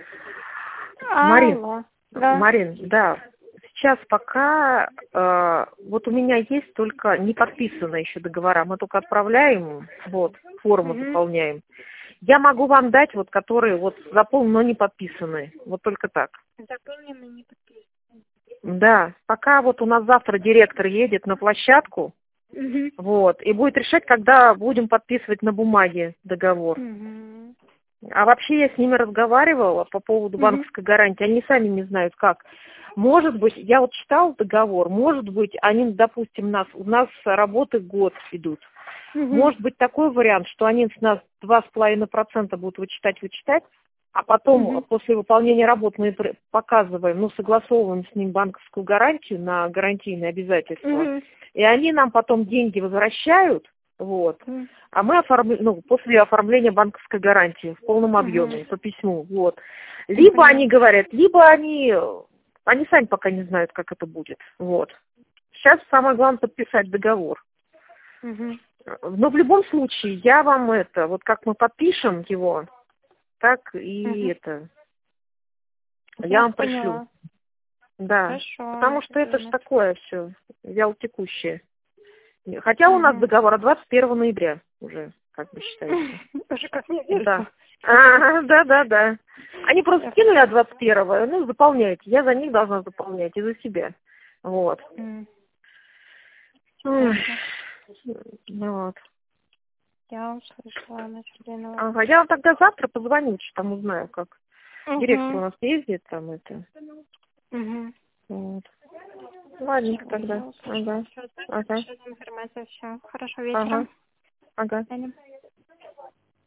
Марин, Алло. Да. Марин, да. Сейчас пока вот у меня есть только не подписанные еще договора. Мы только отправляем, вот, форму заполняем. Я могу вам дать вот, которые вот заполнены, но не подписаны. Вот только так. Заполнены, не подписаны. Да, пока вот у нас завтра директор едет на площадку, вот, и будет решать, когда будем подписывать на бумаге договор. А вообще я с ними разговаривала по поводу банковской гарантии. Они сами не знают, как. Может быть, я вот читала договор, может быть, они, допустим, у нас работы год идут. Может быть такой вариант, что они с нас 2,5% будут вычитать, а потом после выполнения работ мы показываем, ну, согласовываем с ним банковскую гарантию на гарантийные обязательства. И они нам потом деньги возвращают, вот. А мы после оформления банковской гарантии в полном объеме по письму, вот. Либо они говорят, либо они сами пока не знают, как это будет, вот. Сейчас самое главное подписать договор. Но в любом случае я вам вот как мы подпишем его, так и я вам пришлю. Поняла. Да. Хорошо. Потому что это ж такое все вялотекущее. Хотя у нас договор от 21 ноября уже, как бы считается. Уже как неизвестно. Да. Да. Они просто скинули от 21-го, ну, заполняйте. Я за них должна заполнять и за себя. Вот. Вот. Я услышала, Анна Сергеевна. Ага, я вам тогда завтра позвоню, что там узнаю, как. Директор у нас ездит там Вот. Ладненько тогда. Ага. Информация, все. Хорошо, вечера. Ага.